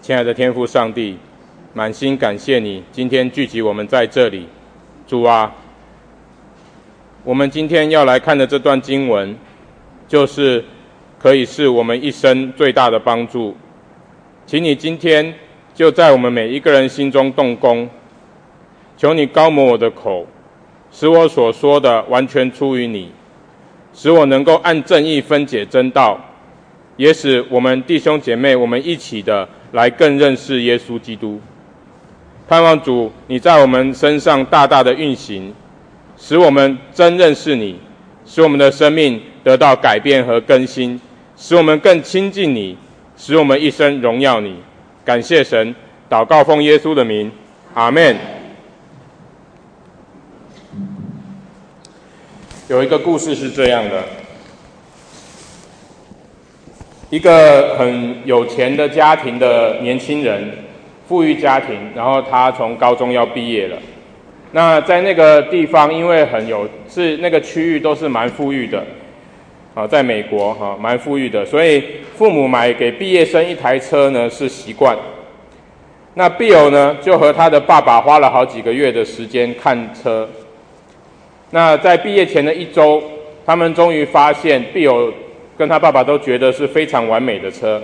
亲爱的天父上帝，满心感谢你今天聚集我们在这里。主啊，我们今天要来看的这段经文，就是可以是我们一生最大的帮助。请你今天就在我们每一个人心中动工，求你高摩我的口，使我所说的完全出于你，使我能够按正义分解真道，也使我们弟兄姐妹我们一起的来更认识耶稣基督。盼望主你在我们身上大大的运行，使我们真认识你，使我们的生命得到改变和更新，使我们更亲近你，使我们一生荣耀你。感谢神，祷告奉耶稣的名，阿们。有一个故事是这样的，一个很有钱的家庭的年轻人，富裕家庭，然后他从高中要毕业了。那在那个地方，因为是那个区域都是蛮富裕的，在美国蛮富裕的，所以父母买给毕业生一台车呢是习惯。那 Bill 呢就和他的爸爸花了好几个月的时间看车。那在毕业前的一周，他们终于发现 Bill 跟他爸爸都觉得是非常完美的车。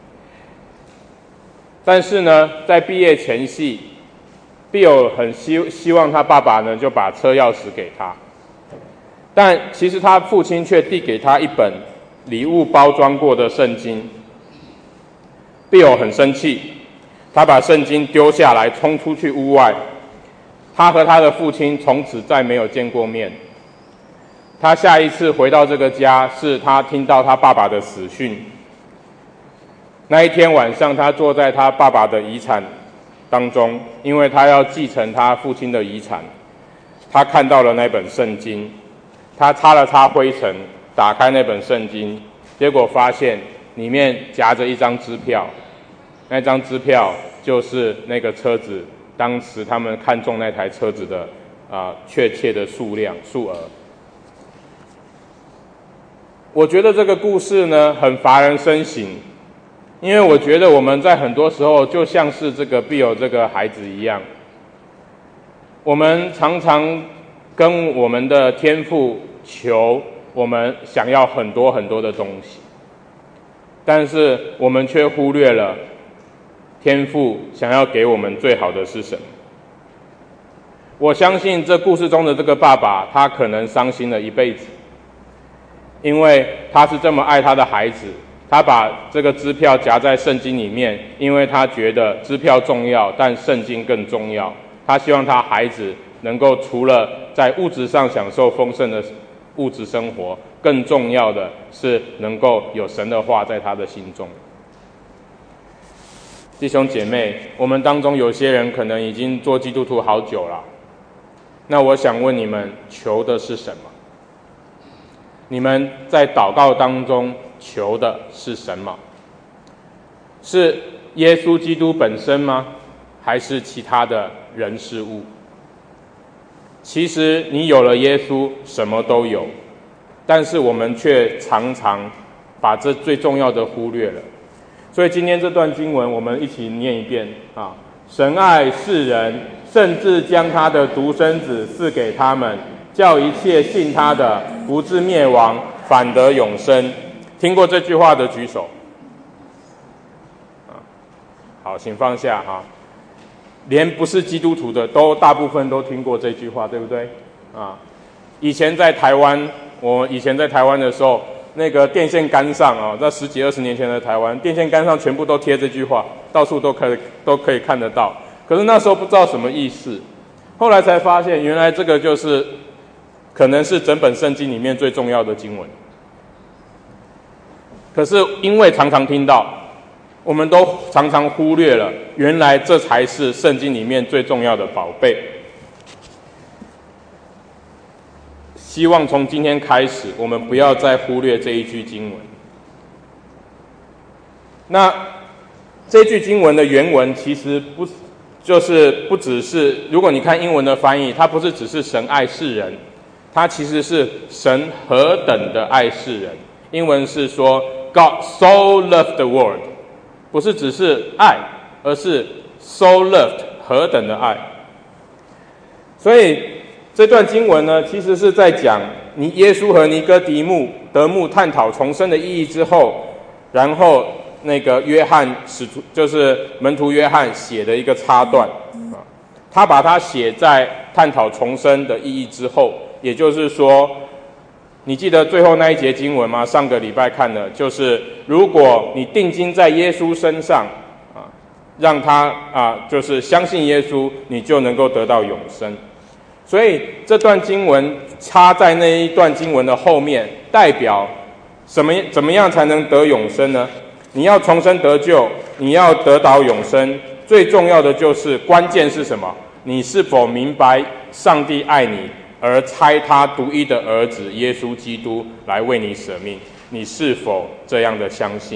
但是呢，在毕业前夕 ，Bill 很希望他爸爸呢就把车钥匙给他，但其实他父亲却递给他一本礼物包装过的圣经。Bill 很生气，他把圣经丢下来，冲出去屋外。他和他的父亲从此再没有见过面。他下一次回到这个家，是他听到他爸爸的死讯。那一天晚上，他坐在他爸爸的遗产当中，因为他要继承他父亲的遗产。他看到了那本圣经，他擦了擦灰尘，打开那本圣经，结果发现里面夹着一张支票。那张支票就是那个车子，当时他们看中那台车子的确切的数额。我觉得这个故事呢很乏人深省，因为我觉得我们在很多时候就像是这个 Bill 这个孩子一样，我们常常跟我们的天父求我们想要很多很多的东西，但是我们却忽略了天父想要给我们最好的是什么。我相信这故事中的这个爸爸，他可能伤心了一辈子，因为他是这么爱他的孩子，他把这个支票夹在圣经里面，因为他觉得支票重要，但圣经更重要。他希望他孩子能够除了在物质上享受丰盛的物质生活，更重要的是能够有神的话在他的心中。弟兄姐妹，我们当中有些人可能已经做基督徒好久了，那我想问你们，求的是什么？你们在祷告当中求的是什么？是耶稣基督本身吗？还是其他的人事物？其实你有了耶稣，什么都有，但是我们却常常把这最重要的忽略了。所以今天这段经文我们一起念一遍啊！神爱世人，甚至将他的独生子赐给他们，叫一切信他的不至灭亡，反得永生。听过这句话的举手。好，请放下哈。连不是基督徒的大部分都听过这句话，对不对？以前在台湾，我以前在台湾的时候，那个电线杆上在10几20年前的台湾，电线杆上全部都贴这句话，到处都可以看得到。可是那时候不知道什么意思，后来才发现，原来这个就是可能是整本圣经里面最重要的经文。可是因为常常听到，我们都常常忽略了，原来这才是圣经里面最重要的宝贝。希望从今天开始，我们不要再忽略这一句经文。那这句经文的原文其实不只是，如果你看英文的翻译，它不是只是神爱世人，它其实是神何等的爱世人。英文是说 God so loved the world， 不是只是爱， 而是 so loved 何等的爱。所以这段经文呢，其实是在讲耶稣和尼哥德慕探讨重生的意义之后，然后那个约翰就是门徒约翰写的一个插段啊，他把它写在探讨重生的意义之后，也就是说，你记得最后那一节经文吗？上个礼拜看的，就是如果你定睛在耶稣身上啊，让他就是相信耶稣，你就能够得到永生。所以这段经文插在那一段经文的后面，代表怎么样才能得永生呢？你要重生得救，你要得到永生，最重要的就是关键是什么？你是否明白上帝爱你，而差他独一的儿子耶稣基督来为你舍命？你是否这样的相信？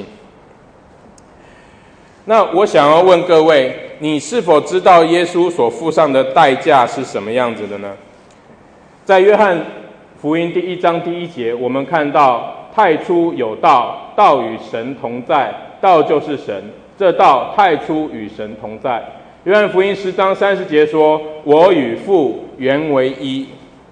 那我想要问各位，你是否知道耶稣所付上的代价是什么样子的呢？在约翰福音第1章第1节，我们看到太初有道，道与神同在，道就是神，这道太初与神同在。约翰福音10章30节说，我与父原为一。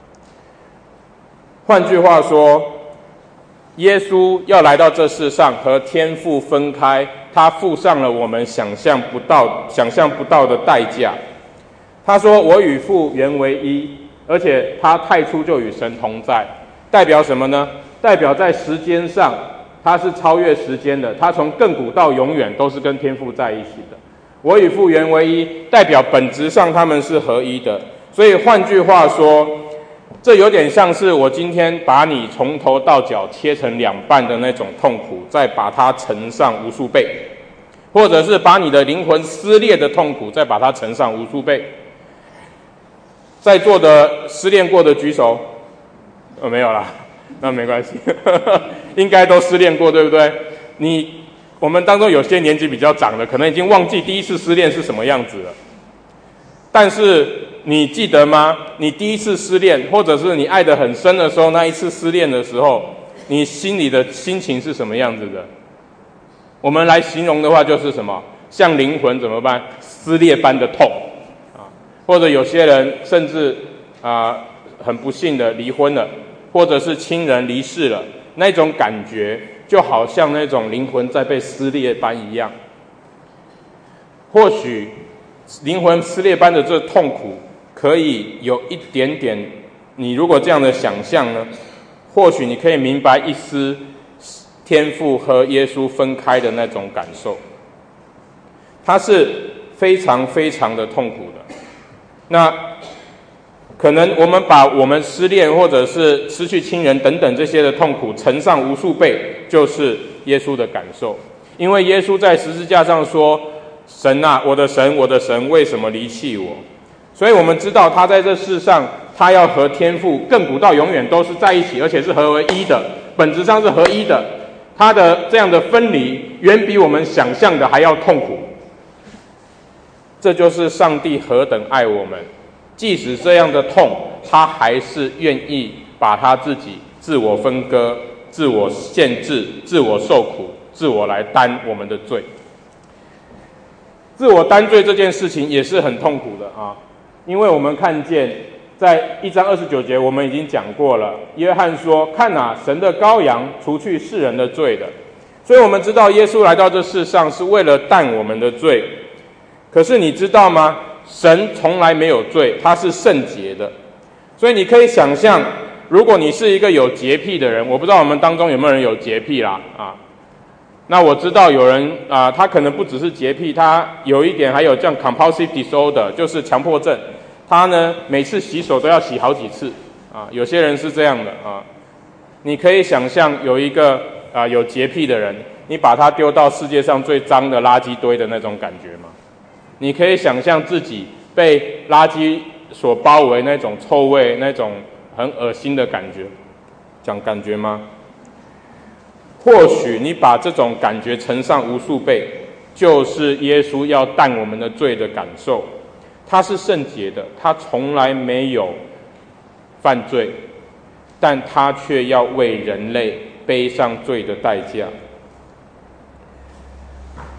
换句话说，耶稣要来到这世上和天父分开，他付上了我们想象不到的代价。他说我与父原为一，而且他太初就与神同在，代表什么呢？代表在时间上他是超越时间的，他从亘古到永远都是跟天父在一起的。我与父原为一，代表本质上他们是合一的。所以换句话说，这有点像是我今天把你从头到脚切成2半的那种痛苦，再把它乘上无数倍，或者是把你的灵魂撕裂的痛苦，再把它乘上无数倍。在座的失恋过的举手，没有啦，那没关系，应该都失恋过，对不对？我们当中有些年纪比较长的，可能已经忘记第一次失恋是什么样子了。但是你记得吗？你第一次失恋，或者是你爱得很深的时候，那一次失恋的时候，你心里的心情是什么样子的？我们来形容的话，就是什么？像灵魂怎么办？撕裂般的痛啊！或者有些人甚至很不幸的离婚了，或者是亲人离世了，那种感觉就好像那种灵魂在被撕裂般一样。或许灵魂撕裂般的这痛苦可以有一点点，你如果这样的想象呢，或许你可以明白一丝天父和耶稣分开的那种感受，它是非常非常的痛苦的。那可能我们把我们失恋或者是失去亲人等等这些的痛苦乘上无数倍，就是耶稣的感受。因为耶稣在十字架上说，神啊，我的神，我的神，为什么离弃我？所以我们知道他在这世上，他要和天父亘古到永远都是在一起，而且是合为一的，本质上是合一的。他的这样的分离远比我们想象的还要痛苦。这就是上帝何等爱我们，即使这样的痛，他还是愿意把他自己自我分割、自我限制、自我受苦、自我来担我们的罪。自我担罪这件事情也是很痛苦的啊，因为我们看见在1章29节我们已经讲过了，约翰说，看啊，神的羔羊除去世人的罪的。所以我们知道耶稣来到这世上是为了担我们的罪。可是你知道吗？神从来没有罪，他是圣洁的。所以你可以想象，如果你是一个有洁癖的人，我不知道我们当中有没有人有洁癖啦啊。那我知道有人他可能不只是洁癖，他有一点还有这样 compulsive disorder， 就是强迫症。他呢每次洗手都要洗好几次啊，有些人是这样的啊。你可以想象有一个有洁癖的人，你把他丢到世界上最脏的垃圾堆的那种感觉吗？你可以想象自己被垃圾所包围那种臭味，那种很恶心的感觉，讲感觉吗？或许你把这种感觉乘上无数倍，就是耶稣要担我们的罪的感受。他是圣洁的，他从来没有犯罪，但他却要为人类背上罪的代价。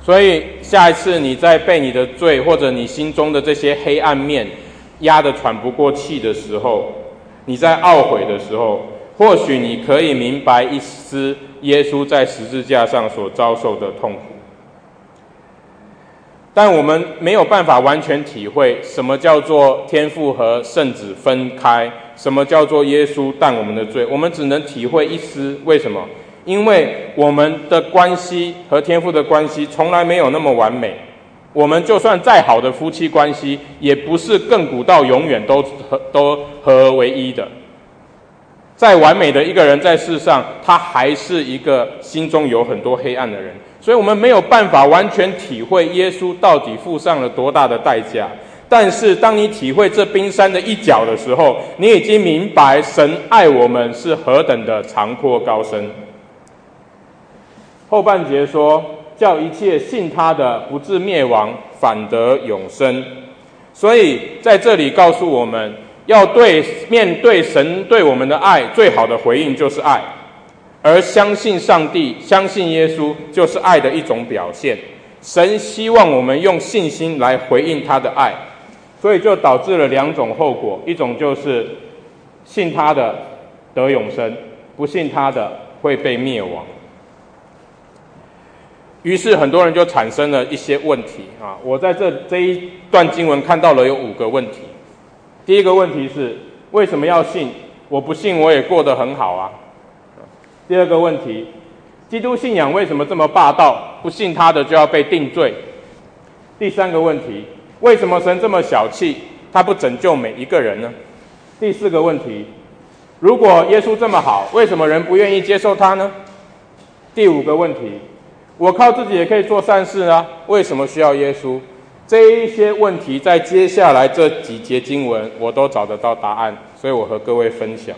所以下一次你在被你的罪或者你心中的这些黑暗面压得喘不过气的时候，你在懊悔的时候，或许你可以明白一丝耶稣在十字架上所遭受的痛苦。但我们没有办法完全体会什么叫做天父和圣子分开，什么叫做耶稣担我们的罪，我们只能体会一丝。为什么？因为我们的关系和天父的关系从来没有那么完美，我们就算再好的夫妻关系，也不是亘古到永远都合而为一的。再完美的一个人在世上，他还是一个心中有很多黑暗的人。所以我们没有办法完全体会耶稣到底付上了多大的代价。但是当你体会这冰山的一角的时候，你已经明白神爱我们是何等的长阔高深。后半节说，叫一切信他的不至灭亡，反得永生。所以在这里告诉我们，要面对神对我们的爱，最好的回应就是爱。而相信上帝，相信耶稣，就是爱的一种表现。神希望我们用信心来回应他的爱，所以就导致了两种后果：一种就是信他的得永生，不信他的会被灭亡。于是很多人就产生了一些问题啊！我在这一段经文看到了有5个问题。第一个问题是：为什么要信？我不信我也过得很好啊。第二个问题，基督信仰为什么这么霸道？不信他的就要被定罪。第三个问题，为什么神这么小气？他不拯救每一个人呢？第四个问题，如果耶稣这么好，为什么人不愿意接受他呢？第5个问题，我靠自己也可以做善事啊，为什么需要耶稣？这一些问题在接下来这几节经文我都找得到答案，所以我和各位分享。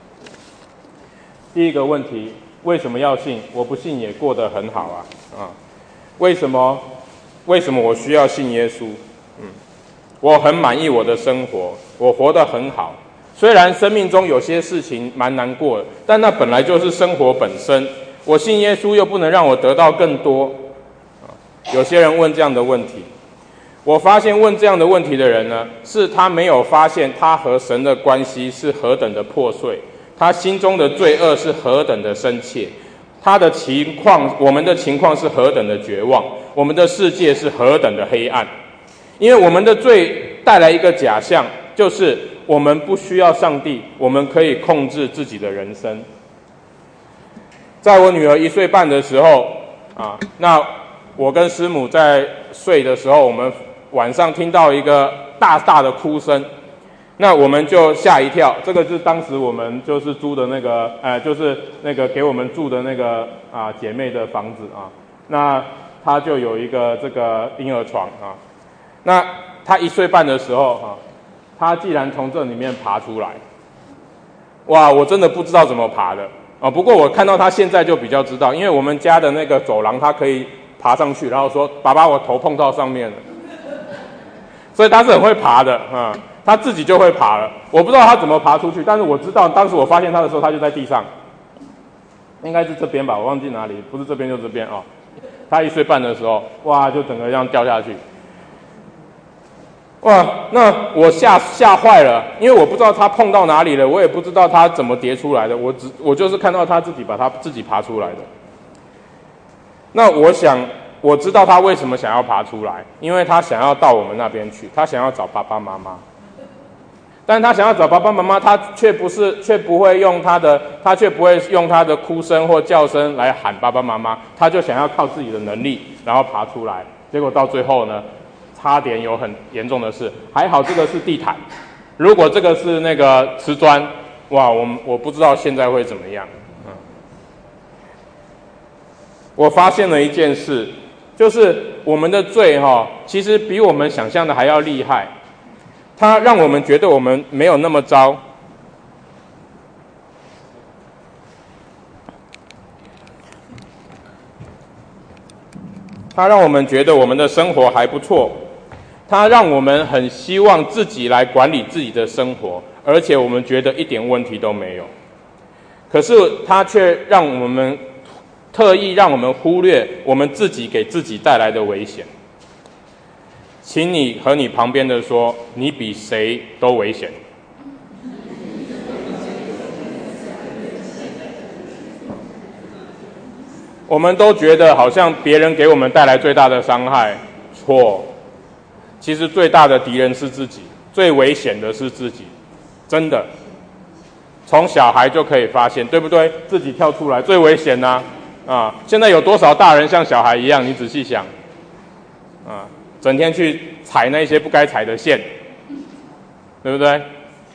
第一个问题，为什么要信？我不信也过得很好啊！为什么我需要信耶稣？我很满意我的生活，我活得很好。虽然生命中有些事情蛮难过的，但那本来就是生活本身。我信耶稣又不能让我得到更多。有些人问这样的问题，我发现问这样的问题的人呢，是他没有发现他和神的关系是何等的破碎。他心中的罪恶是何等的深切，他的情况，我们的情况是何等的绝望，我们的世界是何等的黑暗。因为我们的罪带来一个假象，就是我们不需要上帝，我们可以控制自己的人生。在我女儿1岁半的时候那我跟师母在睡的时候，我们晚上听到一个大大的哭声，那我们就吓一跳。这个是当时我们就是租的那个就是那个给我们住的那个姐妹的房子那她就有一个这个婴儿床那她1岁半的时候她既然从这里面爬出来，哇，我真的不知道怎么爬的不过我看到她现在就比较知道，因为我们家的那个走廊她可以爬上去，然后说爸爸我头碰到上面了，所以她是很会爬的他自己就会爬了，我不知道他怎么爬出去，但是我知道当时我发现他的时候，他就在地上，应该是这边吧，我忘记哪里，不是这边就这边他1岁半的时候，哇，就整个这样掉下去，哇，那我吓坏了，因为我不知道他碰到哪里了，我也不知道他怎么跌出来的，我就是看到他自己爬出来的。那我知道他为什么想要爬出来，因为他想要到我们那边去，他想要找爸爸妈妈。但他想要找爸爸妈妈，他却不会用他的哭声或叫声来喊爸爸妈妈，他就想要靠自己的能力，然后爬出来。结果到最后呢，差点有很严重的事。还好这个是地毯，如果这个是那个瓷砖，哇，我不知道现在会怎么样。我发现了一件事，就是我们的罪其实比我们想象的还要厉害。它让我们觉得我们没有那么糟，它让我们觉得我们的生活还不错，它让我们很希望自己来管理自己的生活，而且我们觉得一点问题都没有。可是它却让我们特意让我们忽略我们自己给自己带来的危险。请你和你旁边的说，你比谁都危险。我们都觉得好像别人给我们带来最大的伤害，错。其实最大的敌人是自己，最危险的是自己，真的。从小孩就可以发现，对不对？自己跳出来最危险啊！现在有多少大人像小孩一样？你仔细想，整天去踩那些不该踩的线，对不对？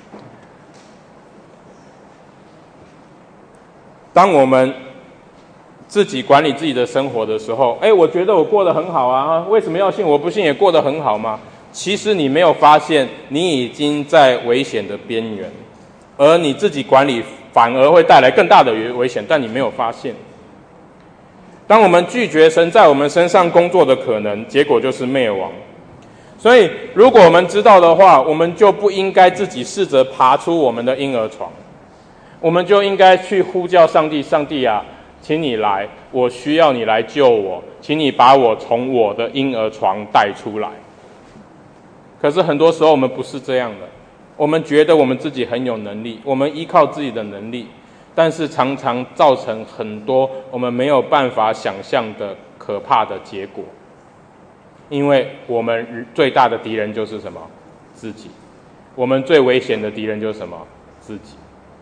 当我们自己管理自己的生活的时候，我觉得我过得很好啊，为什么要信？我不信也过得很好吗？其实你没有发现，你已经在危险的边缘，而你自己管理反而会带来更大的危险，但你没有发现。当我们拒绝神在我们身上工作的可能，结果就是灭亡。所以，如果我们知道的话，我们就不应该自己试着爬出我们的婴儿床，我们就应该去呼叫上帝，上帝啊，请你来，我需要你来救我，请你把我从我的婴儿床带出来。可是很多时候我们不是这样的，我们觉得我们自己很有能力，我们依靠自己的能力，但是常常造成很多我们没有办法想象的可怕的结果。因为我们最大的敌人就是什么？自己。我们最危险的敌人就是什么？自己。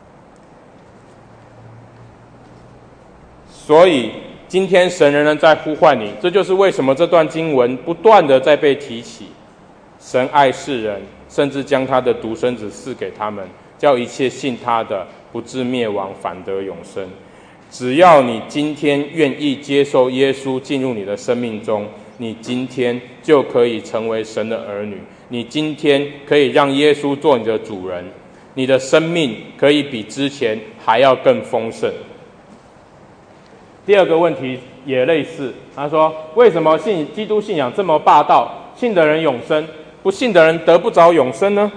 所以今天神仍然在呼唤你，这就是为什么这段经文不断的在被提起。神爱世人，甚至将他的独生子赐给他们，叫一切信他的不至灭亡，反得永生。只要你今天愿意接受耶稣进入你的生命中，你今天就可以成为神的儿女，你今天可以让耶稣做你的主人，你的生命可以比之前还要更丰盛。第二个问题也类似，他说为什么基督信仰这么霸道，信的人永生，不信的人得不着永生呢？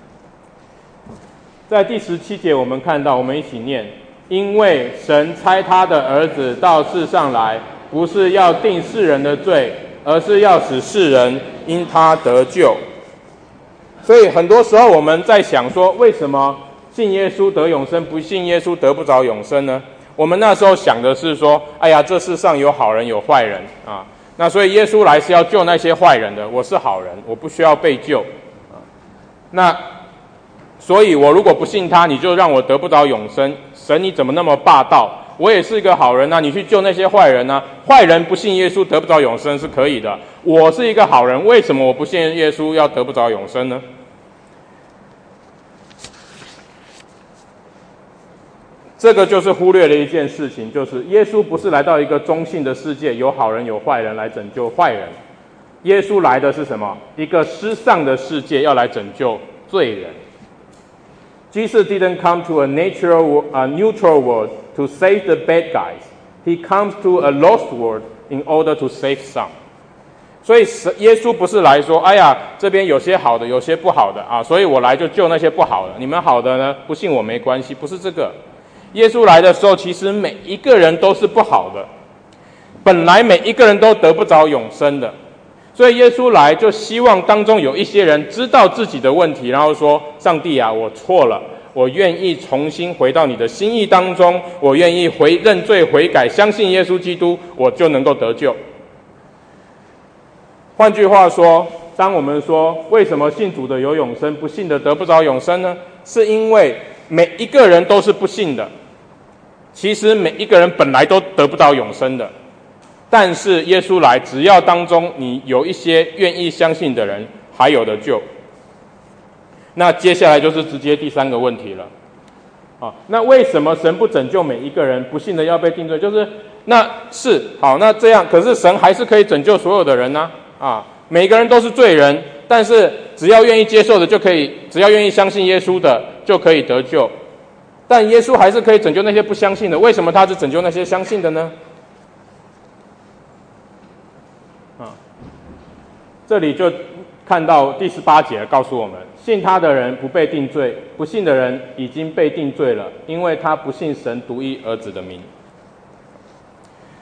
在第17节我们看到，我们一起念，因为神差他的儿子到世上来，不是要定世人的罪，而是要使世人因他得救。所以很多时候我们在想说，为什么信耶稣得永生，不信耶稣得不着永生呢？我们那时候想的是说，这世上有好人有坏人啊，那所以耶稣来是要救那些坏人的，我是好人，我不需要被救啊。那所以我如果不信他，你就让我得不着永生。神你怎么那么霸道？我也是一个好人啊，你去救那些坏人啊。坏人不信耶稣得不着永生是可以的，我是一个好人，为什么我不信耶稣要得不着永生呢？这个就是忽略了一件事情，就是耶稣不是来到一个中性的世界，有好人有坏人来拯救坏人。耶稣来的是什么？一个失丧的世界，要来拯救罪人。Jesus didn't come to a neutral world to save the bad guys. He comes to a lost world in order to save some. 所以耶稣不是来说，这边有些好的，有些不好的啊，所以我来就救那些不好的，你们好的呢，不信我没关系，不是这个。耶稣来的时候，其实每一个人都是不好的，本来每一个人都得不着永生的，所以耶稣来就希望当中有一些人知道自己的问题，然后说：上帝啊，我错了，我愿意重新回到你的心意当中，我愿意认罪悔改，相信耶稣基督，我就能够得救。换句话说，当我们说为什么信主的有永生，不信的得不着永生呢？是因为每一个人都是不信的，其实每一个人本来都得不到永生的，但是耶稣来，只要当中你有一些愿意相信的人，还有的救。那接下来就是直接第三个问题了，那为什么神不拯救每一个人？不信的要被定罪，就是那这样，可是神还是可以拯救所有的人呢？每个人都是罪人，但是只要愿意接受的就可以，只要愿意相信耶稣的就可以得救。但耶稣还是可以拯救那些不相信的，为什么他只拯救那些相信的呢？这里就看到第18节告诉我们，信他的人不被定罪，不信的人已经被定罪了，因为他不信神独一儿子的名。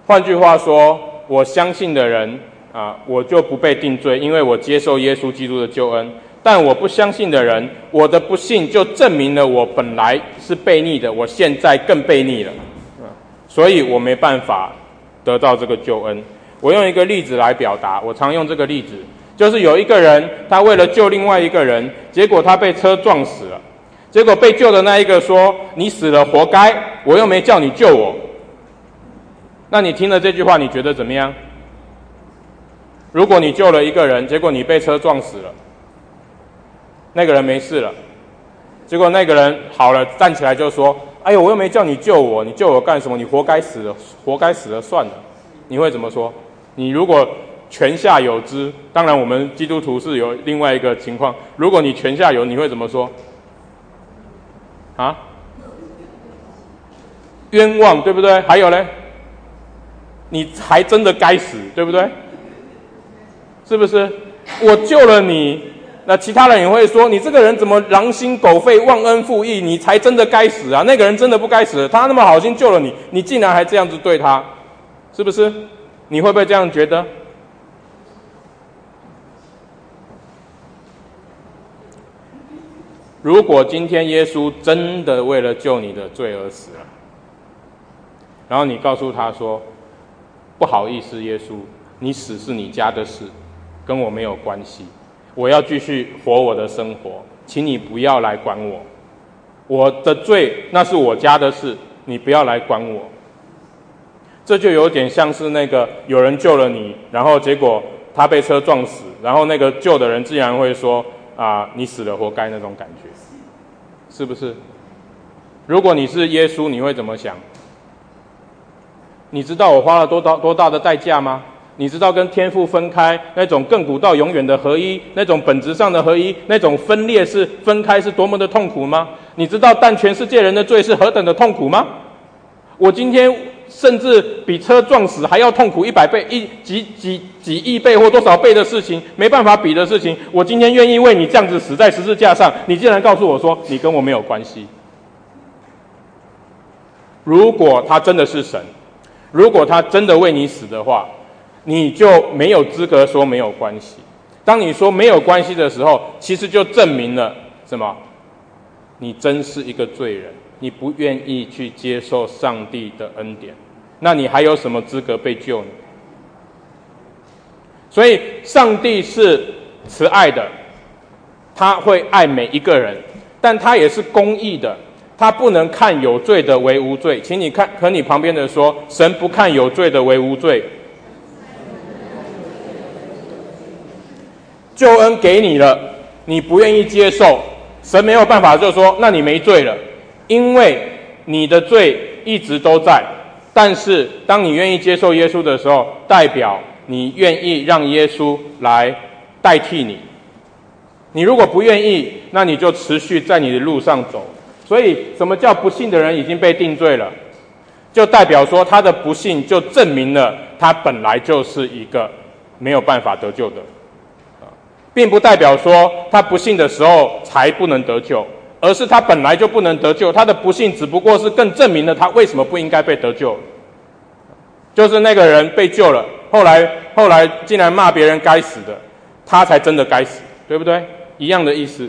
换句话说，我相信的人我就不被定罪，因为我接受耶稣基督的救恩。但我不相信的人，我的不信就证明了我本来是悖逆的，我现在更悖逆了，所以我没办法得到这个救恩。我用一个例子来表达，我常用这个例子，就是有一个人，他为了救另外一个人，结果他被车撞死了，结果被救的那一个说：“你死了活该，我又没叫你救我。”那你听了这句话，你觉得怎么样？如果你救了一个人，结果你被车撞死了，那个人没事了，结果那个人好了，站起来就说：“哎呦，我又没叫你救我，你救我干什么？你活该死了，活该死了算了。”你会怎么说？你如果泉下有知，当然我们基督徒是有另外一个情况，如果你泉下有，你会怎么说？冤枉，对不对？还有呢，你还真的该死，对不对？是不是？我救了你，那其他人也会说，你这个人怎么狼心狗肺、忘恩负义，你才真的该死啊！那个人真的不该死，他那么好心救了你，你竟然还这样子对他，是不是？你会不会这样觉得？如果今天耶稣真的为了救你的罪而死了，然后你告诉他说：“不好意思，耶稣，你死是你家的事，跟我没有关系，我要继续活我的生活，请你不要来管我，我的罪那是我家的事，你不要来管我。”这就有点像是那个有人救了你，然后结果他被车撞死，然后那个救的人竟然会说：“你死了活该”那种感觉，是不是？如果你是耶稣，你会怎么想？你知道我花了多大的代价吗？你知道跟天父分开那种亘古到永远的合一，那种本质上的合一，那种分裂是分开是多么的痛苦吗？你知道但全世界人的罪是何等的痛苦吗？我今天甚至比车撞死还要痛苦100倍、几亿倍或多少倍的事情，没办法比的事情，我今天愿意为你这样子死在十字架上，你竟然告诉我说你跟我没有关系。如果他真的是神，如果他真的为你死的话，你就没有资格说没有关系。当你说没有关系的时候，其实就证明了什么？你真是一个罪人，你不愿意去接受上帝的恩典，那你还有什么资格被救呢？所以上帝是慈爱的，他会爱每一个人，但他也是公义的，他不能看有罪的为无罪。请你看和你旁边的说，神不看有罪的为无罪。救恩给你了，你不愿意接受，神没有办法就说那你没罪了，因为你的罪一直都在。但是当你愿意接受耶稣的时候，代表你愿意让耶稣来代替你。你如果不愿意，那你就持续在你的路上走。所以什么叫不信的人已经被定罪了？就代表说他的不信就证明了他本来就是一个没有办法得救的，并不代表说他不信的时候才不能得救，而是他本来就不能得救，他的不信只不过是更证明了他为什么不应该被得救。就是那个人被救了，后来竟然骂别人该死的，他才真的该死，对不对？一样的意思。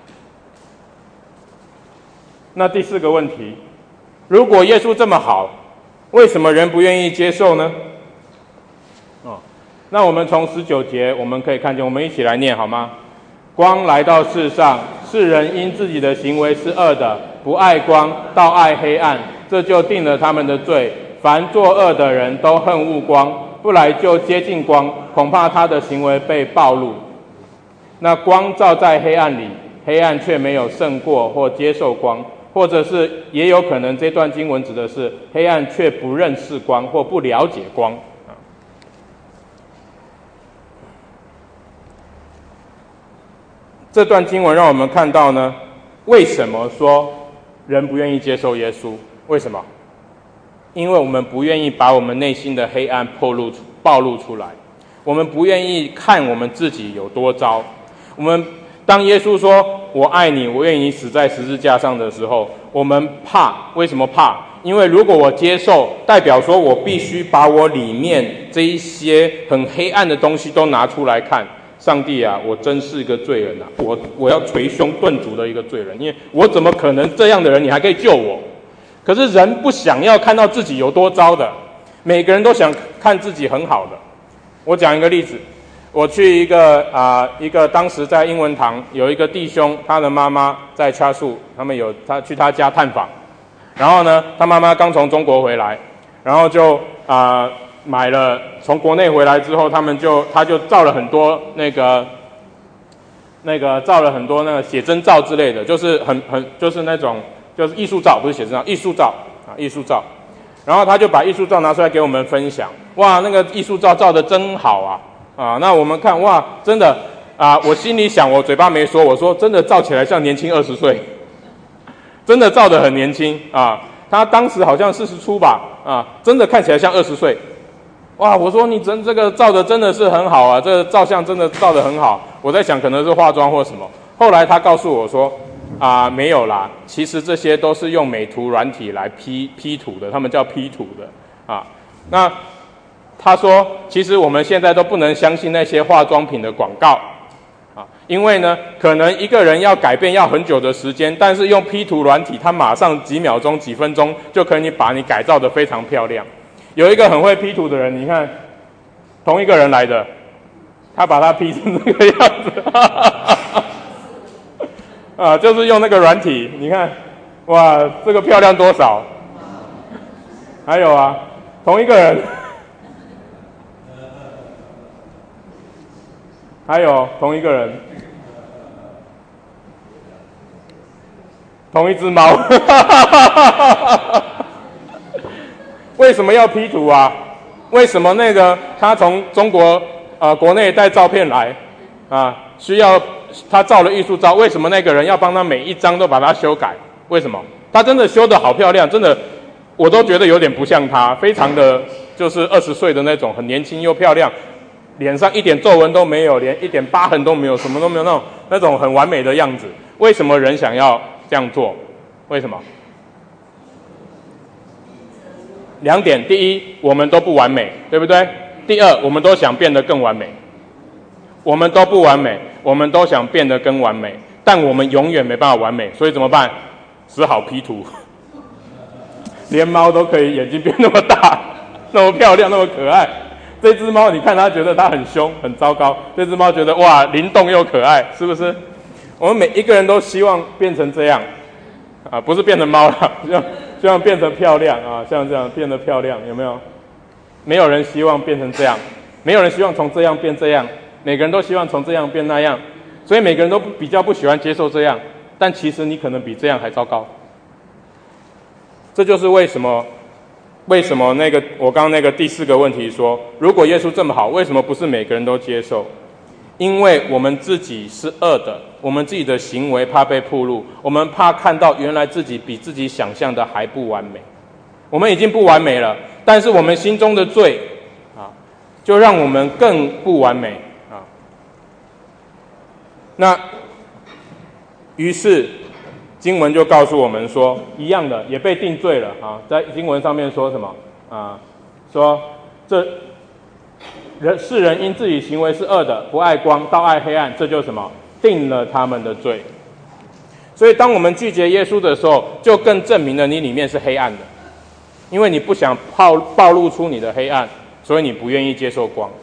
那第4个问题，如果耶稣这么好，为什么人不愿意接受呢？那我们从19节我们可以看见，我们一起来念好吗？光来到世上，世人因自己的行为是恶的，不爱光，倒爱黑暗，这就定了他们的罪。凡作恶的人都恨恶光，不来就接近光，恐怕他的行为被暴露。那光照在黑暗里，黑暗却没有胜过或接受光，或者是也有可能这段经文指的是黑暗却不认识光或不了解光。这段经文让我们看到呢，为什么说人不愿意接受耶稣？为什么？因为我们不愿意把我们内心的黑暗暴露出来，我们不愿意看我们自己有多糟。我们当耶稣说我爱你，我愿意你死在十字架上的时候，我们怕。为什么怕？ 因为如果我接受，代表说我必须把我里面这一些很黑暗的东西都拿出来看。上帝啊，我真是一个罪人啊！我要捶胸顿足的一个罪人，因为我怎么可能这样的人你还可以救我？可是人不想要看到自己有多糟的，每个人都想看自己很好的。我讲一个例子，我去一个当时在英文堂有一个弟兄，他的妈妈在掐树，他去他家探访，然后呢，他妈妈刚从中国回来，然后就买了从国内回来之后，他就照了很多照了很多那个写真照之类的，就是就是那种就是艺术照，不是写真照，艺术照。然后他就把艺术照拿出来给我们分享，哇，那个艺术照照得真好啊！那我们看，哇，真的我心里想，我嘴巴没说，我说真的照起来像年轻20岁，真的照得很年轻啊！他当时好像40出吧，真的看起来像20岁。哇！我说你这个照的真的是很好啊，这个照相真的照得很好。我在想可能是化妆或什么。后来他告诉我说，没有啦，其实这些都是用美图软体来 P 图的，他们叫 P 图的那他说，其实我们现在都不能相信那些化妆品的广告因为呢，可能一个人要改变要很久的时间，但是用 P 图软体，他马上几秒钟、几分钟就可以把你改造得非常漂亮。有一个很会 P 图的人，你看，同一个人来的，他把他 P 成这个样子，就是用那个软体，你看，哇，这个漂亮多少？还有同一个人，还有同一个人，同一只猫。为什么要 P 图啊？为什么他从中国国内带照片来需要他照了艺术照？为什么那个人要帮他每一张都把它修改？为什么？他真的修得好漂亮，真的我都觉得有点不像他，非常的就是20岁的那种，很年轻又漂亮，脸上一点皱纹都没有，连一点疤痕都没有，什么都没有，那种很完美的样子。为什么人想要这样做？为什么？2点，第一，我们都不完美，对不对？第二，我们都想变得更完美。我们都不完美，我们都想变得更完美，但我们永远没办法完美，所以怎么办？只好 P 图。连猫都可以眼睛变那么大，那么漂亮，那么可爱。这只猫，你看它觉得它很凶，很糟糕；这只猫觉得哇，灵动又可爱，是不是？我们每一个人都希望变成这样，不是变成猫了，希望变成漂亮像这样变得漂亮，有没有？没有人希望变成这样，没有人希望从这样变这样，每个人都希望从这样变那样，所以每个人都比较不喜欢接受这样，但其实你可能比这样还糟糕。这就是为什么我刚刚那个第4个问题说，如果耶稣这么好，为什么不是每个人都接受？因为我们自己是恶的，我们自己的行为怕被暴露，我们怕看到原来自己比自己想象的还不完美。我们已经不完美了，但是我们心中的罪就让我们更不完美那于是经文就告诉我们说，一样的也被定罪了在经文上面说什么说世人因自己行为是恶的，不爱光，倒爱黑暗，这就什么？定了他们的罪。所以当我们拒绝耶稣的时候，就更证明了你里面是黑暗的，因为你不想暴露出你的黑暗，所以你不愿意接受光。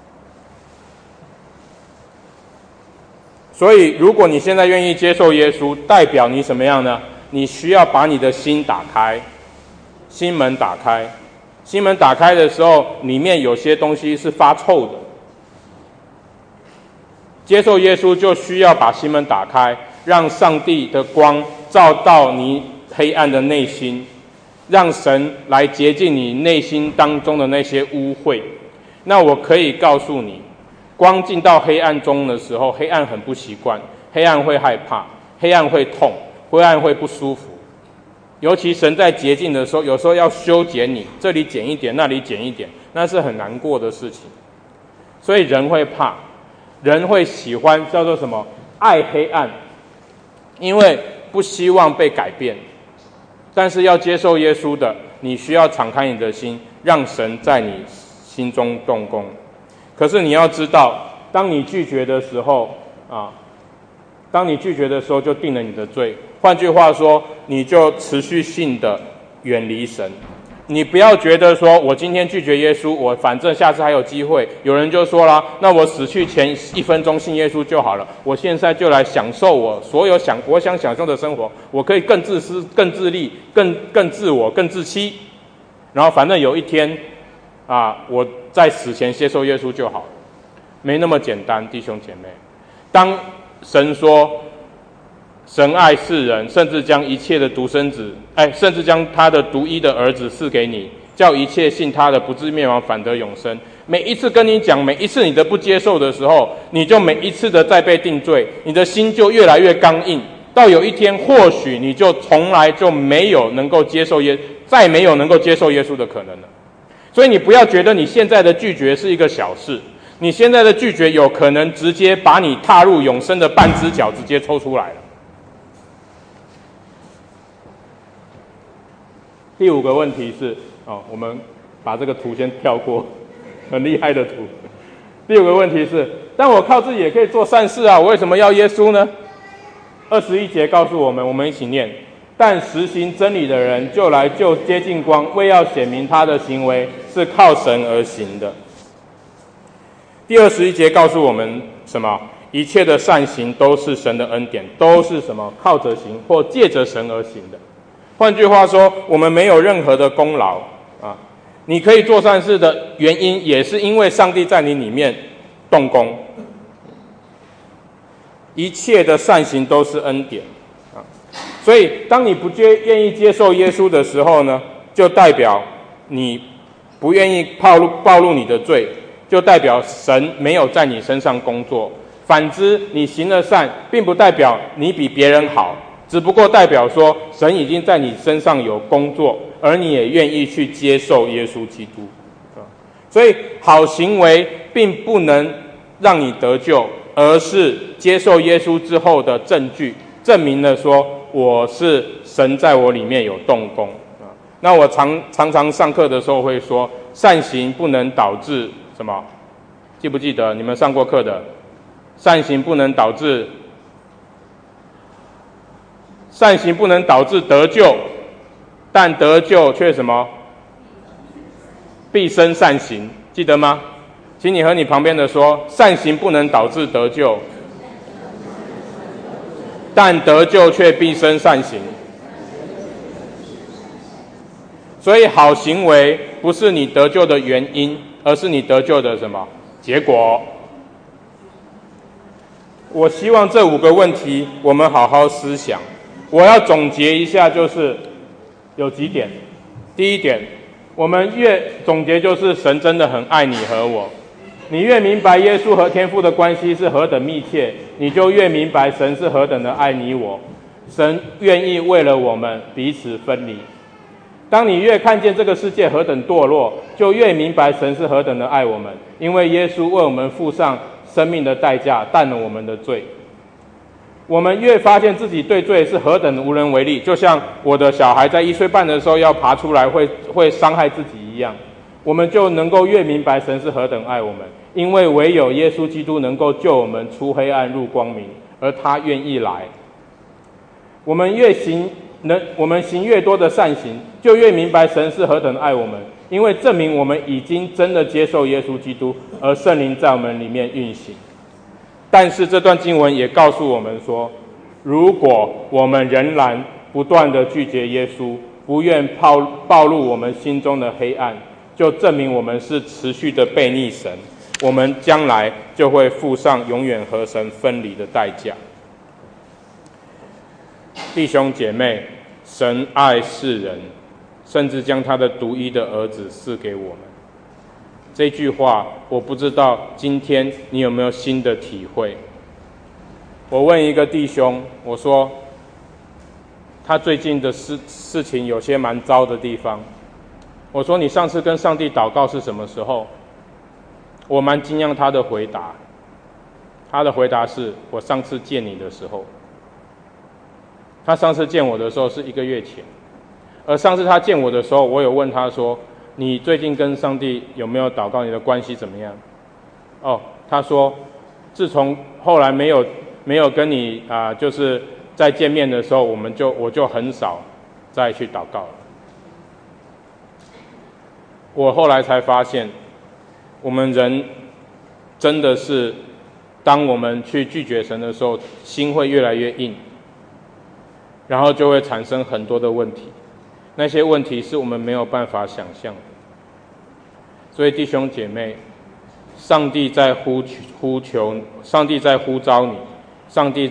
所以如果你现在愿意接受耶稣，代表你什么样呢？你需要把你的心打开，心门打开。心门打开的时候，里面有些东西是发臭的。接受耶稣就需要把心门打开，让上帝的光照到你黑暗的内心，让神来洁净你内心当中的那些污秽。那我可以告诉你，光进到黑暗中的时候，黑暗很不习惯，黑暗会害怕，黑暗会痛，黑暗会不舒服。尤其神在洁净的时候，有时候要修剪你，这里剪一点，那里剪一点，那是很难过的事情。所以人会怕，人会喜欢叫做什么？爱黑暗，因为不希望被改变。 但是要接受耶稣的，你需要敞开你的心，让神在你心中动工。可是你要知道，当你拒绝的时候就定了你的罪。换句话说，你就持续性的远离神。你不要觉得说我今天拒绝耶稣，我反正下次还有机会。有人就说了，那我死去前1分钟信耶稣就好了，我现在就来享受我所有我想享受的生活，我可以更自私、更自利、更自我、更自欺。然后反正有一天我在死前接受耶稣就好了。没那么简单，弟兄姐妹。当神说神爱世人，甚至将一切的独生子，甚至将他的独一的儿子赐给你，叫一切信他的不至灭亡，反得永生。每一次跟你讲，每一次你的不接受的时候，你就每一次的再被定罪，你的心就越来越刚硬，到有一天或许你就从来就没有能够接受再没有能够接受耶稣的可能了。所以你不要觉得你现在的拒绝是一个小事，你现在的拒绝有可能直接把你踏入永生的半只脚直接抽出来了。第5个问题是我们把这个图先跳过，很厉害的图。第5个问题是，但我靠自己也可以做善事啊，我为什么要耶稣呢？21节告诉我们，我们一起念：但实行真理的人就来就接近光，为要显明他的行为是靠神而行的。第21节告诉我们什么？一切的善行都是神的恩典，都是什么？靠着行或借着神而行的。换句话说，我们没有任何的功劳你可以做善事的原因，也是因为上帝在你里面动工。一切的善行都是恩典所以当你不愿意接受耶稣的时候呢，就代表你不愿意暴露你的罪，就代表神没有在你身上工作。反之，你行了善，并不代表你比别人好，只不过代表说神已经在你身上有工作，而你也愿意去接受耶稣基督所以好行为并不能让你得救，而是接受耶稣之后的证据，证明了说我是神在我里面有动工那我常常上课的时候会说，善行不能导致什么？记不记得你们上过课的？善行不能导致得救，但得救却什么？必生善行，记得吗？请你和你旁边的说，善行不能导致得救，但得救却必生善行。所以好行为不是你得救的原因，而是你得救的什么？结果。我希望这5个问题我们好好思想。我要总结一下，就是有几点。第一点，我们总结就是神真的很爱你和我。你越明白耶稣和天父的关系是何等密切，你就越明白神是何等的爱你我。神愿意为了我们彼此分离。当你越看见这个世界何等堕落，就越明白神是何等的爱我们，因为耶稣为我们付上生命的代价，担了我们的罪。我们越发现自己对罪是何等无能为力，就像我的小孩在1岁半的时候要爬出来会伤害自己一样，我们就能够越明白神是何等爱我们，因为唯有耶稣基督能够救我们出黑暗入光明，而他愿意来。我们行越多的善行，就越明白神是何等爱我们，因为证明我们已经真的接受耶稣基督，而圣灵在我们里面运行。但是这段经文也告诉我们说，如果我们仍然不断的拒绝耶稣，不愿暴露我们心中的黑暗，就证明我们是持续的悖逆神，我们将来就会付上永远和神分离的代价。弟兄姐妹，神爱世人，甚至将他的独一的儿子赐给我们。这句话我不知道今天你有没有新的体会。我问一个弟兄，我说他最近的事情有些蛮糟的地方，我说你上次跟上帝祷告是什么时候？我蛮惊讶他的回答，他的回答是我上次见你的时候。他上次见我的时候是1个月前， 而上次他见我的时候，我有问他说：“你最近跟上帝有没有祷告？你的关系怎么样？”哦，他说：“自从后来没有跟你就是在见面的时候，我就很少再去祷告了。”我后来才发现，我们人真的是，当我们去拒绝神的时候，心会越来越硬，然后就会产生很多的问题。那些问题是我们没有办法想象的。所以弟兄姐妹，上帝在呼求，上帝在呼召你，上帝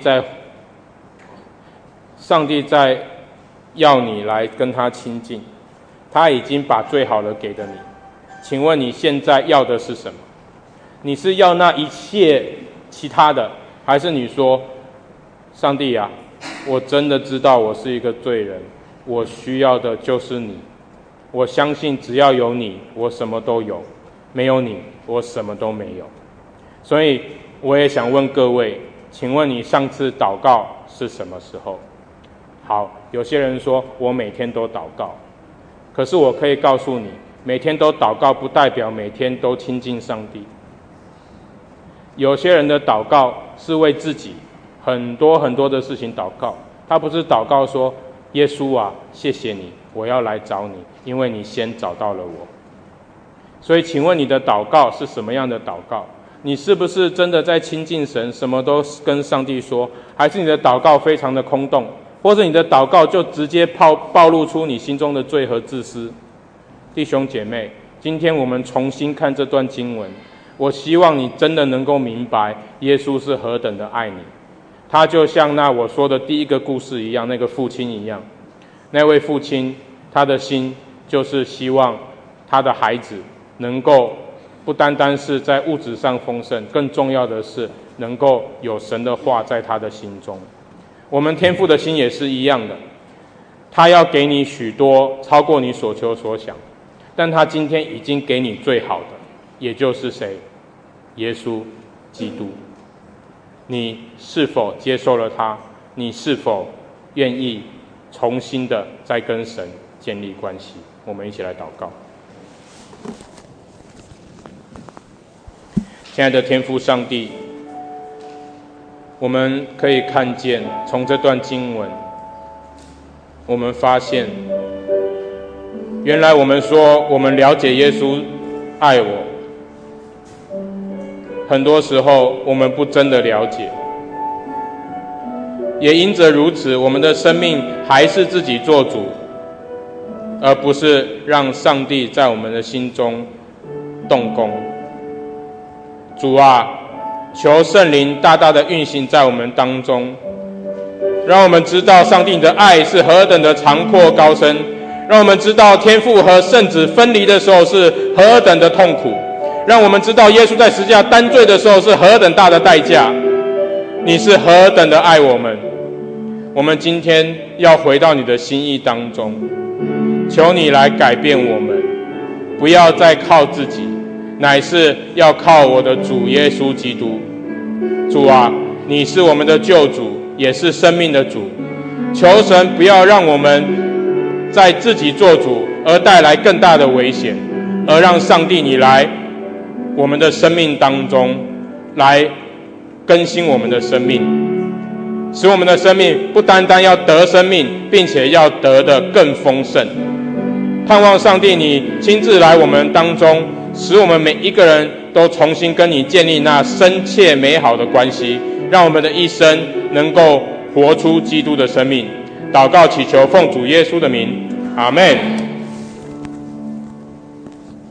在要你来跟他亲近，他已经把最好的给了你。请问你现在要的是什么？你是要那一切其他的，还是你说，上帝啊，我真的知道我是一个罪人，我需要的就是你，我相信只要有你，我什么都有，没有你，我什么都没有。所以我也想问各位，请问你上次祷告是什么时候？好，有些人说我每天都祷告，可是我可以告诉你，每天都祷告不代表每天都亲近上帝。有些人的祷告是为自己很多很多的事情祷告，他不是祷告说，耶稣啊，谢谢你，我要来找你，因为你先找到了我。所以请问你的祷告是什么样的祷告？你是不是真的在亲近神，什么都跟上帝说，还是你的祷告非常的空洞，或者你的祷告就直接暴露出你心中的罪和自私？弟兄姐妹，今天我们重新看这段经文，我希望你真的能够明白耶稣是何等的爱你。他就像那我说的第一个故事一样，那个父亲一样，那位父亲他的心就是希望他的孩子能够不单单是在物质上丰盛，更重要的是能够有神的话在他的心中。我们天父的心也是一样的，他要给你许多超过你所求所想，但他今天已经给你最好的，也就是谁？耶稣基督。你是否接受了他？你是否愿意重新的再跟神建立关系？我们一起来祷告。亲爱的天父上帝，我们可以看见，从这段经文，我们发现，原来我们说我们了解耶稣爱我，很多时候我们不真的了解，也因着如此，我们的生命还是自己做主，而不是让上帝在我们的心中动工。主啊，求圣灵大大的运行在我们当中，让我们知道上帝的爱是何等的长阔高深，让我们知道天父和圣子分离的时候是何等的痛苦，让我们知道耶稣在十字架担罪的时候是何等大的代价，你是何等的爱我们。我们今天要回到你的心意当中，求你来改变我们，不要再靠自己，乃是要靠我的主耶稣基督。主啊，你是我们的救主，也是生命的主，求神不要让我们在自己做主而带来更大的危险，而让上帝你来我们的生命当中来更新我们的生命，使我们的生命不单单要得生命，并且要得的更丰盛。盼望上帝你亲自来我们当中，使我们每一个人都重新跟你建立那深切美好的关系，让我们的一生能够活出基督的生命。祷告祈求奉主耶稣的名，阿们。